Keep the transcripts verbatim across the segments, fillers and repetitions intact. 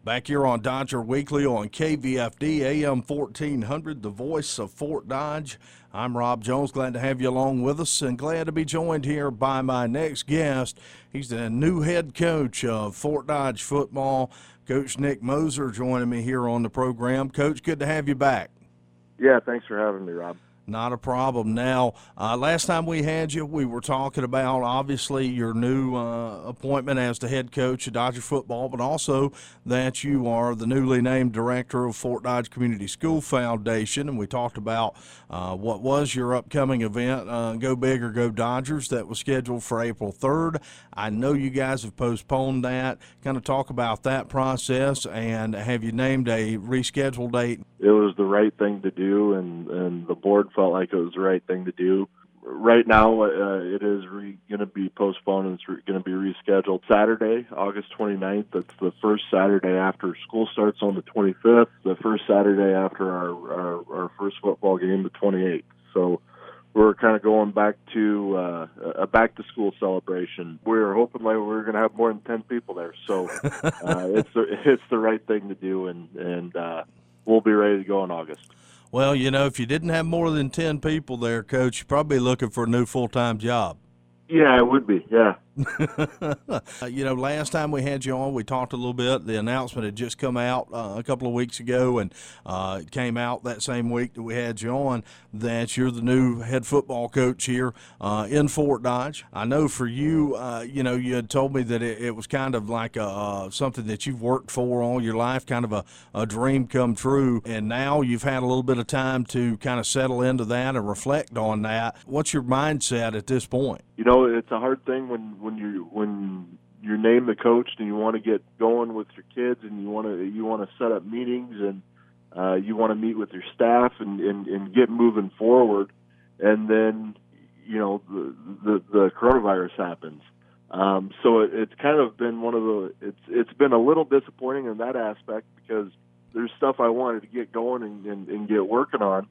Back here on Dodger Weekly on K V F D A M fourteen hundred, the voice of Fort Dodge. I'm Rob Jones. Glad to have you along with us and glad to be joined here by my next guest. He's the new head coach of Fort Dodge football, Coach Nick Moser, joining me here on the program. Coach, good to have you back. Yeah, thanks for having me, Rob. Not a problem. Now, uh, last time we had you, we were talking about, obviously, your new uh, appointment as the head coach of Dodger football, but also that you are the newly named director of Fort Dodge Community School Foundation, and we talked about uh, what was your upcoming event, uh, Go Big or Go Dodgers, that was scheduled for April third. I know you guys have postponed that. Kind of talk about that process, and have you named a rescheduled date? It was the right thing to do, and, and the board felt like it was the right thing to do. Right now, uh, it is re- going to be postponed, and it's re- going to be rescheduled Saturday, August twenty-ninth. That's the first Saturday after school starts on the twenty-fifth, the first Saturday after our, our, our first football game, the twenty-eighth. So we're kind of going back to uh, a back-to-school celebration. We were hoping like we were going to have more than ten people there. So uh, it's, the, it's the right thing to do, and, and uh, we'll be ready to go in August. Well, you know, if you didn't have more than ten people there, Coach, you're probably looking for a new full-time job. Yeah, it would be, yeah. You know, last time we had you on, we talked a little bit. The announcement had just come out uh, a couple of weeks ago, and uh, it came out that same week that we had you on that you're the new head football coach here uh, in Fort Dodge. I know for you, uh, you know, you had told me that it, it was kind of like a, uh, something that you've worked for all your life, kind of a, a dream come true, and now you've had a little bit of time to kind of settle into that and reflect on that. What's your mindset at this point? You know, it's a hard thing when, when you when you're named the coach and you want to get going with your kids and you want to you want to set up meetings and uh, you want to meet with your staff and, and, and get moving forward, and then you know the the, the coronavirus happens. Um, so it, it's kind of been one of the it's it's been a little disappointing in that aspect because there's stuff I wanted to get going and, and, and get working on,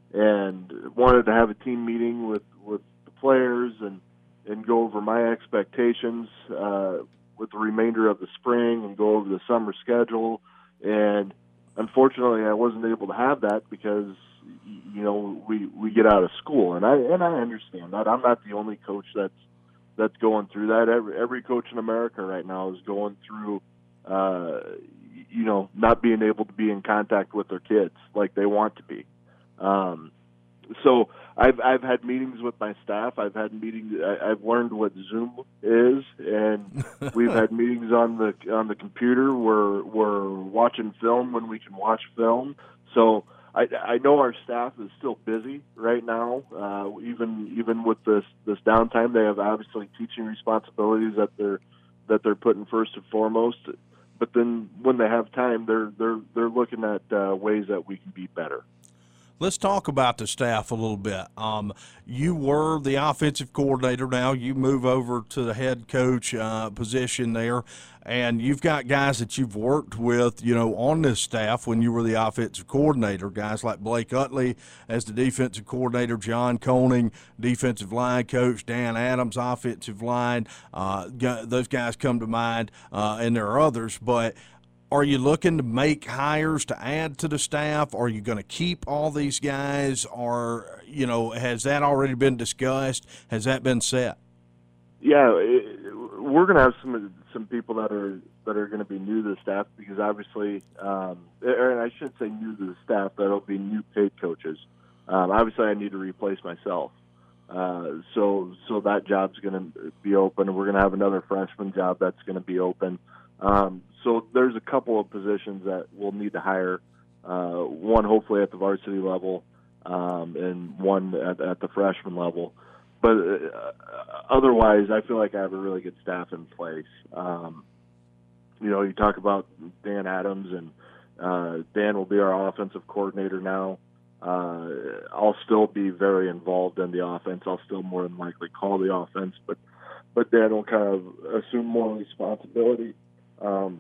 and wanted to have a team meeting with, with the players and. and go over my expectations uh, with the remainder of the spring and go over the summer schedule. And unfortunately, I wasn't able to have that because, you know, we, we get out of school. And I and I understand that. I'm not the only coach that's that's going through that. Every, every coach in America right now is going through, uh, you know, not being able to be in contact with their kids like they want to be. Um, So I've I've had meetings with my staff. I've had meetings. I, I've learned what Zoom is, and we've had meetings on the on the computer. We're we're watching film when we can watch film. So I I know our staff is still busy right now. Uh, even even with this this downtime, they have obviously teaching responsibilities that they're that they're putting first and foremost. But then when they have time, they're they're they're looking at uh, ways that we can be better. Let's talk about the staff a little bit. Um, you were the offensive coordinator. Now you move over to the head coach uh, position there, and you've got guys that you've worked with, you know, on this staff when you were the offensive coordinator. Guys like Blake Utley as the defensive coordinator, John Koning, defensive line coach, Dan Adams, offensive line. Uh, those guys come to mind, uh, and there are others, but. Are you looking to make hires to add to the staff? Are you going to keep all these guys? Or, you know, has that already been discussed? Has that been set? Yeah, it, we're going to have some some people that are that are going to be new to the staff because obviously, um, or I shouldn't say new to the staff, that'll be new paid coaches. Um, obviously, I need to replace myself. Uh, so so that job's going to be open. We're going to have another freshman job that's going to be open. Um, so there's a couple of positions that we'll need to hire, uh, one hopefully at the varsity level um, and one at, at the freshman level. But uh, otherwise, I feel like I have a really good staff in place. Um, you know, you talk about Dan Adams, and uh, Dan will be our offensive coordinator now. Uh, I'll still be very involved in the offense. I'll still more than likely call the offense, but but Dan will kind of assume more responsibility. Um,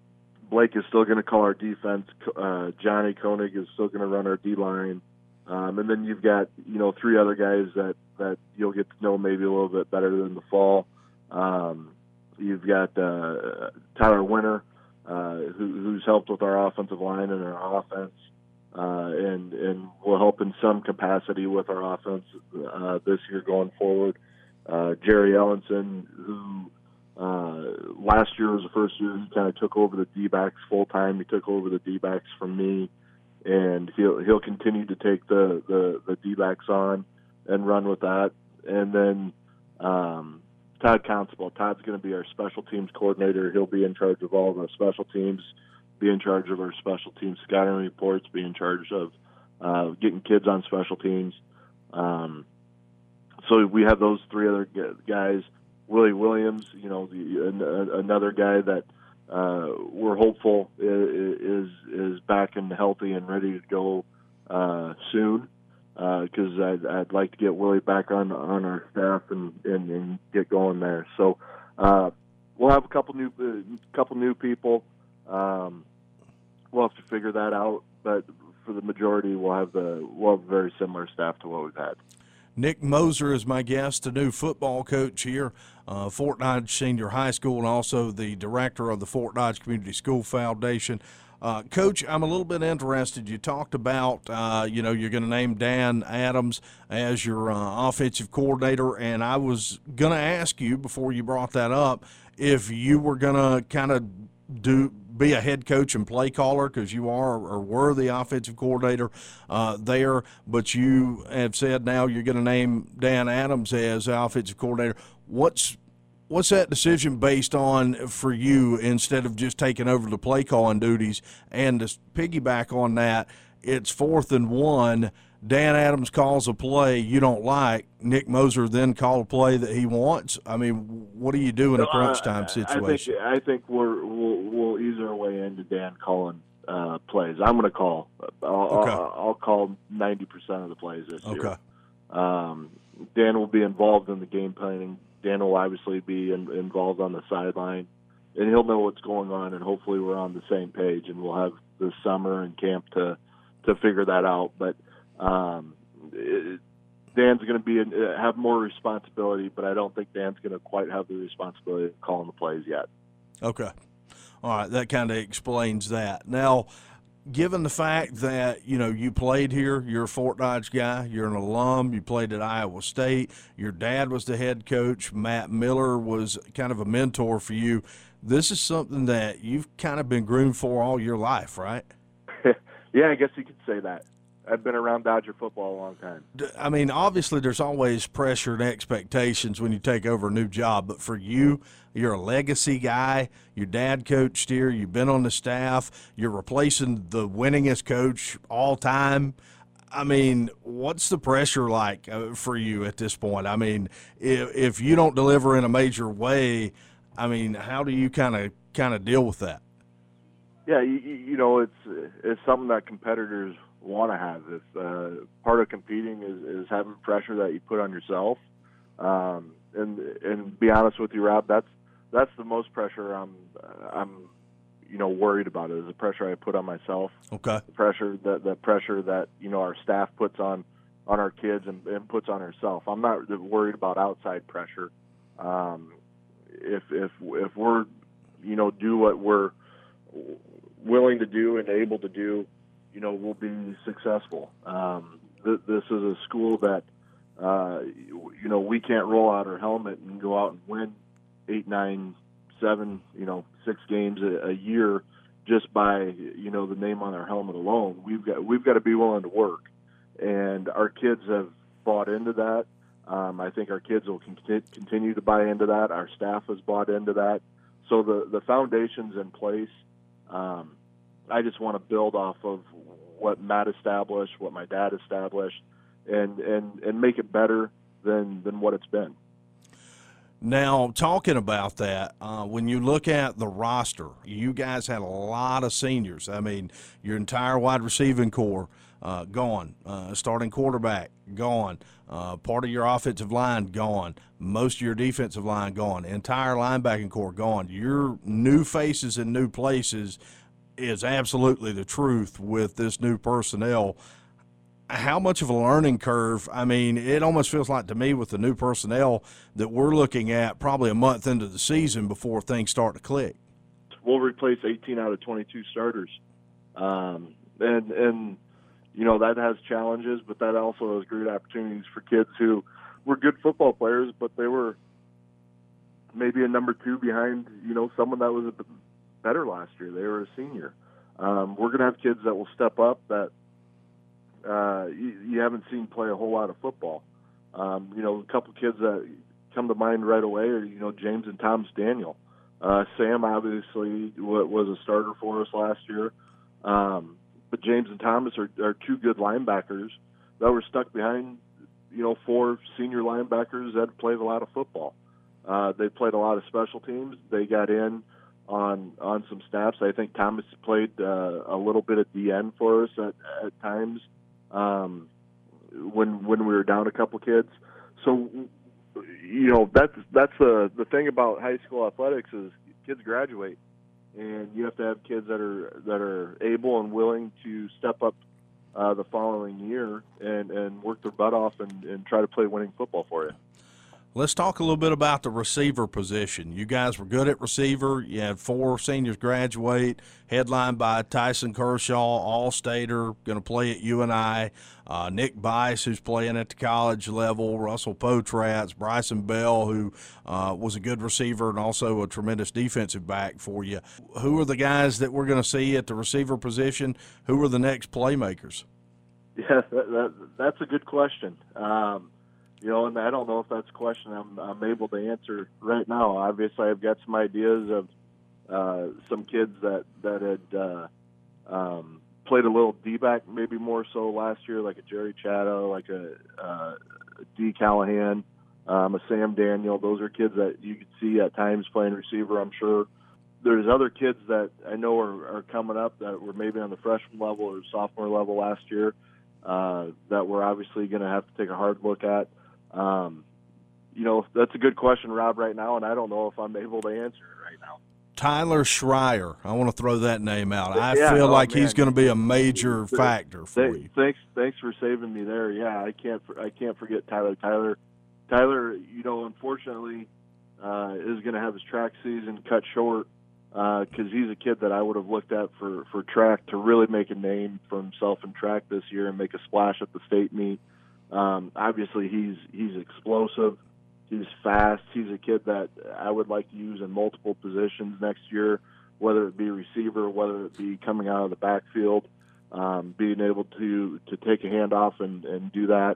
Blake is still going to call our defense. Uh, Johnny Koenig is still going to run our D-line. Um, and then you've got, you know, three other guys that, that you'll get to know maybe a little bit better in the fall. Um, you've got uh, Tyler Winter, uh, who, who's helped with our offensive line and our offense, uh, and and will help in some capacity with our offense uh, this year going forward. Uh, Jerry Ellenson, who uh, last year was the first year he kind of took over the D-backs full time. He took over the D-backs from me, and he'll he'll continue to take the the, the D-backs on and run with that. And then um, Todd Constable. Todd's going to be our special teams coordinator. He'll be in charge of all of our special teams, be in charge of our special teams scouting reports, be in charge of uh, getting kids on special teams. Um, so we have those three other guys. Willie Williams, you know, the, an, another guy that uh, we're hopeful is is back and healthy and ready to go uh, soon. Because uh, I'd, I'd like to get Willie back on on our staff and, and, and get going there. So uh, we'll have a couple new uh, couple new people. Um, we'll have to figure that out, but for the majority, we'll have the we'll have a very similar staff to what we've had. Nick Moser is my guest, the new football coach here, uh, Fort Dodge Senior High School, and also the director of the Fort Dodge Community School Foundation. Uh, Coach, I'm a little bit interested. You talked about, uh, you know, you're going to name Dan Adams as your uh, offensive coordinator, and I was going to ask you before you brought that up if you were going to kind of do be a head coach and play caller, because you are or were the offensive coordinator uh, there, but you have said now you're going to name Dan Adams as offensive coordinator. What's What's that decision based on for you instead of just taking over the play calling duties? And to piggyback on that, it's fourth and one. Dan Adams calls a play you don't like. Nick Moser then call a play that he wants. I mean, what do you do in a crunch time situation? I think, I think we're, we'll, we'll ease our way into Dan calling uh, plays. I'm going to call. I'll, okay. I'll, I'll call ninety percent of the plays this okay. year. Um, Dan will be involved in the game planning. Dan will obviously be in, involved on the sideline, and he'll know what's going on, and hopefully we're on the same page, and we'll have the summer and camp to to figure that out. But um, it, Dan's going to be in, have more responsibility, but I don't think Dan's going to quite have the responsibility of calling the plays yet. Okay. All right, that kind of explains that. Now, given the fact that, you know, you played here, you're a Fort Dodge guy, you're an alum, you played at Iowa State, your dad was the head coach, Matt Miller was kind of a mentor for you. This is something that you've kind of been groomed for all your life, right? Yeah, I guess you could say that. I've been around Dodger football a long time. I mean, obviously there's always pressure and expectations when you take over a new job, but for you, you're a legacy guy. Your dad coached here. You've been on the staff. You're replacing the winningest coach all time. I mean, what's the pressure like uh, for you at this point? I mean, if, if you don't deliver in a major way, I mean, how do you kind of kind of deal with that? Yeah, you, you know, it's it's something that competitors want to have. If uh, part of competing is, is having pressure that you put on yourself, um, and and be honest with you, Rob, that's that's the most pressure I'm I'm you know worried about. Is the pressure I put on myself. Okay. The pressure that the pressure that you know our staff puts on on our kids and, and puts on herself. I'm not worried about outside pressure. Um, if if if we're you know do what we're willing to do and able to do, you know, we'll be successful. Um, th- this is a school that, uh, you know, we can't roll out our helmet and go out and win eight, nine, seven, you know, six games a, a year just by, you know, the name on our helmet alone. We've got we've got to be willing to work, and our kids have bought into that. Um, I think our kids will con- continue to buy into that. Our staff has bought into that. So the the foundation's in place. Um, I just want to build off of what Matt established, what my dad established, and, and, and make it better than, than what it's been. Now, talking about that, uh, when you look at the roster, you guys had a lot of seniors. I mean, your entire wide receiving core uh, gone, uh, starting quarterback gone, uh, part of your offensive line gone, most of your defensive line gone, entire linebacking core gone. Your new faces in new places is absolutely the truth with this new personnel. How much of a learning curve? I mean, it almost feels like to me with the new personnel that we're looking at probably a month into the season before things start to click. we'll replace eighteen out of twenty-two starters, um, and and you know that has challenges, but that also has great opportunities for kids who were good football players, but they were maybe a number two behind, you know, someone that was a bit better last year. They were a senior. Um, we're going to have kids that will step up that uh, you, you haven't seen play a whole lot of football. Um, you know, a couple kids that come to mind right away are, you know, James and Thomas Daniel. Uh, Sam obviously w- was a starter for us last year. Um, but James and Thomas are, are two good linebackers that were stuck behind, you know, four senior linebackers that played a lot of football. Uh, they played a lot of special teams. They got in on on some snaps. I think Thomas played uh, a little bit at the end for us at, at times um, when when we were down a couple kids. So, you know, that's that's the the thing about high school athletics is kids graduate, and you have to have kids that are that are able and willing to step up uh, the following year and, and work their butt off and, and try to play winning football for you. Let's talk a little bit about the receiver position. You guys were good at receiver. You had four seniors graduate, headlined by Tyson Kershaw, All-Stater, going to play at U N I. Uh, Nick Bice, who's playing at the college level, Russell Potratz, Bryson Bell, who uh, was a good receiver and also a tremendous defensive back for you. Who are the guys that we're going to see at the receiver position? Who are the next playmakers? Yeah, that, that, that's a good question. Um, You know, and I don't know if that's a question I'm, I'm able to answer right now. Obviously, I've got some ideas of uh, some kids that that had uh, um, played a little D-back, maybe more so last year, like a Jerry Chatto, like a uh, D. Callahan, um, a Sam Daniel. Those are kids that you could see at times playing receiver, I'm sure. There's other kids that I know are, are coming up that were maybe on the freshman level or sophomore level last year uh, that we're obviously going to have to take a hard look at. Um, you know, that's a good question, Rob, right now, and I don't know if I'm able to answer it right now. Tyler Schreier, I want to throw that name out. I yeah, feel oh, like man. he's going to be a major factor for you. Thanks, thanks for saving me there. Yeah, I can't, I can't forget Tyler. Tyler, Tyler, you know, unfortunately, uh, is going to have his track season cut short because uh, he's a kid that I would have looked at for for track to really make a name for himself in track this year and make a splash at the state meet. Um, obviously, he's he's explosive. He's fast. He's a kid that I would like to use in multiple positions next year, whether it be receiver, whether it be coming out of the backfield, um, being able to, to take a handoff and, and do that,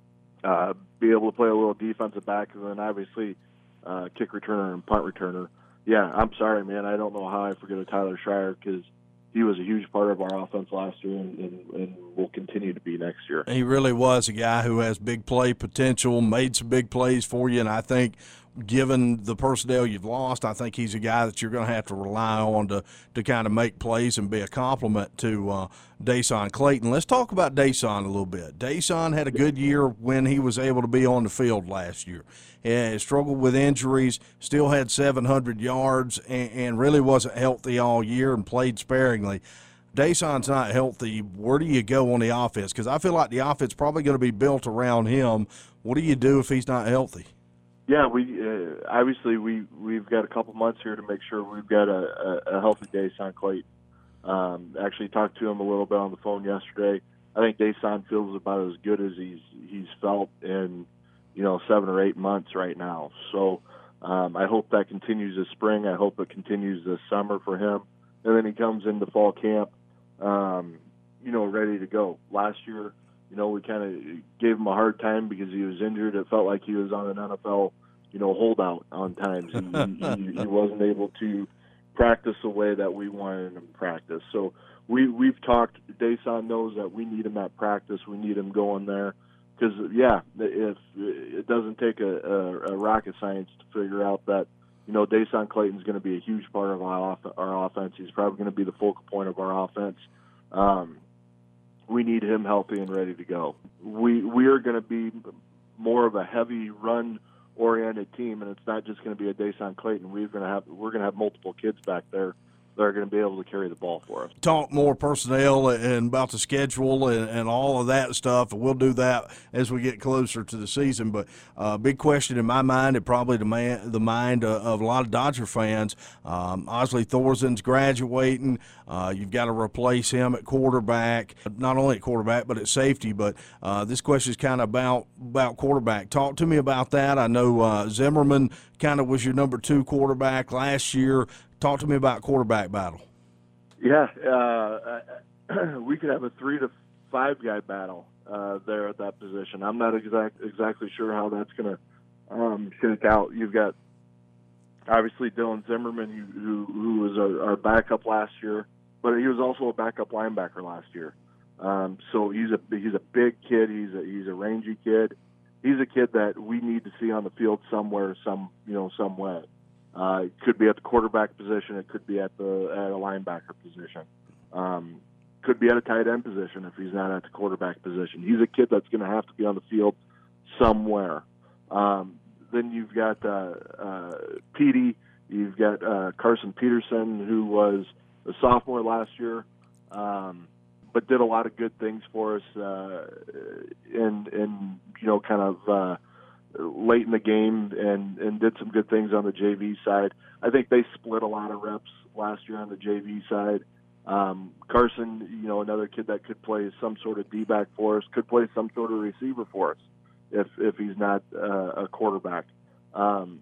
uh, be able to play a little defensive back, and then obviously uh, kick returner and punt returner. Yeah, I'm sorry, man. I don't know how I forget a Tyler Schreier because he was a huge part of our offense last year and, and, and will continue to be next year. He really was a guy who has big play potential, made some big plays for you, and I think given the personnel you've lost, I think he's a guy that you're going to have to rely on to, to kind of make plays and be a compliment to uh, Dason Clayton. Let's talk about Dason a little bit. Dason had a good year when he was able to be on the field last year. He struggled with injuries, still had seven hundred yards, and, and really wasn't healthy all year and played sparingly. Dason's not healthy. Where do you go on the offense? Because I feel like the offense is probably going to be built around him. What do you do if he's not healthy? Yeah, we uh, obviously we we've got a couple months here to make sure we've got a, a, a healthy Dason Clayton. Um, actually talked to him a little bit on the phone yesterday. I think Dason feels about as good as he's he's felt in you know seven or eight months right now. So um, I hope that continues this spring. I hope it continues this summer for him, and then he comes into fall camp, um, you know, ready to go. Last year, you know, we kind of gave him a hard time because he was injured. It felt like he was on an N F L, you know, holdout on times. He, he, he wasn't able to practice the way that we wanted him to practice. So we, we've talked, Dason knows that we need him at practice. We need him going there. Because, yeah, if it doesn't take a, a, a rocket science to figure out that, you know, Dason Clayton's going to be a huge part of our, off, our offense. He's probably going to be the focal point of our offense. Um, we need him healthy and ready to go. We we are going to be more of a heavy run-oriented team, and it's not just going to be a Dason Clayton. We're going to have we're going to have multiple kids back there that that are going to be able to carry the ball for us. Talk more personnel and about the schedule and, and all of that stuff, and we'll do that as we get closer to the season. But a uh, big question in my mind, and probably the, man, the mind of, of a lot of Dodger fans, um, Osley Thorsen's graduating. Uh, you've got to replace him at quarterback, not only at quarterback but at safety. But uh, this question is kind of about, about quarterback. Talk to me about that. I know uh, Zimmerman kind of was your number two quarterback last year. Talk to me about quarterback battle. Yeah, uh, we could have a three to five guy battle uh, there at that position. I'm not exact, exactly sure how that's going to um, shake out. You've got obviously Dylan Zimmerman, who, who, who was our, our backup last year, but he was also a backup linebacker last year. Um, so he's a he's a big kid. He's a he's a rangy kid. He's a kid that we need to see on the field somewhere, some you know, some way. Uh, it could be at the quarterback position. It could be at the at a linebacker position. Um, could be at a tight end position if he's not at the quarterback position. He's a kid that's going to have to be on the field somewhere. Um, then you've got uh, uh, Petey. You've got uh, Carson Peterson, who was a sophomore last year, um, but did a lot of good things for us uh, in, in you know kind of. Uh, late in the game and, and did some good things on the J V side. I think they split a lot of reps last year on the J V side. Um, Carson, you know, another kid that could play some sort of D-back for us, could play some sort of receiver for us if if he's not uh, a quarterback. Um,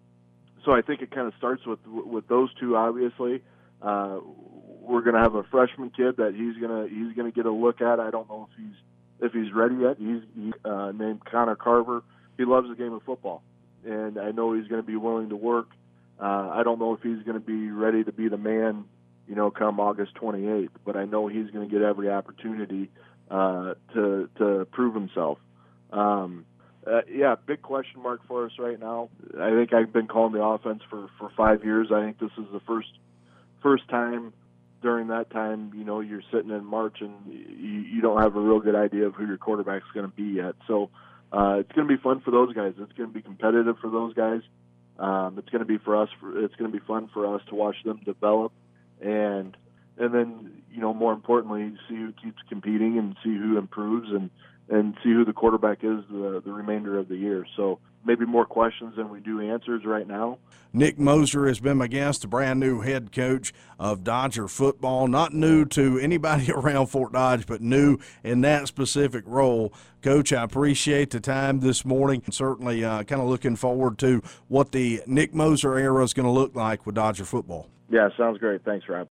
so I think it kind of starts with with those two. Obviously, uh, we're going to have a freshman kid that he's gonna he's gonna get a look at. I don't know if he's if he's ready yet. He's, he's uh, named Connor Carver. He loves the game of football, and I know he's going to be willing to work. Uh, I don't know if he's going to be ready to be the man, you know, come August twenty-eighth, but I know he's going to get every opportunity uh, to to prove himself. Um, uh, yeah, big question mark for us right now. I think I've been calling the offense for, for five years. I think this is the first first time during that time, you know, you're sitting in March and you, you don't have a real good idea of who your quarterback's going to be yet. So, Uh, it's going to be fun for those guys. It's going to be competitive for those guys. Um, it's going to be for us. For, it's going to be fun for us to watch them develop, and and then you know more importantly, see who keeps competing and see who improves and, and see who the quarterback is the the remainder of the year. So maybe more questions than we do answers right now. Nick Moser has been my guest, the brand new head coach of Dodger football. Not new to anybody around Fort Dodge, but new in that specific role. Coach, I appreciate the time this morning. Certainly uh, kind of looking forward to what the Nick Moser era is going to look like with Dodger football. Yeah, sounds great. Thanks, Rob.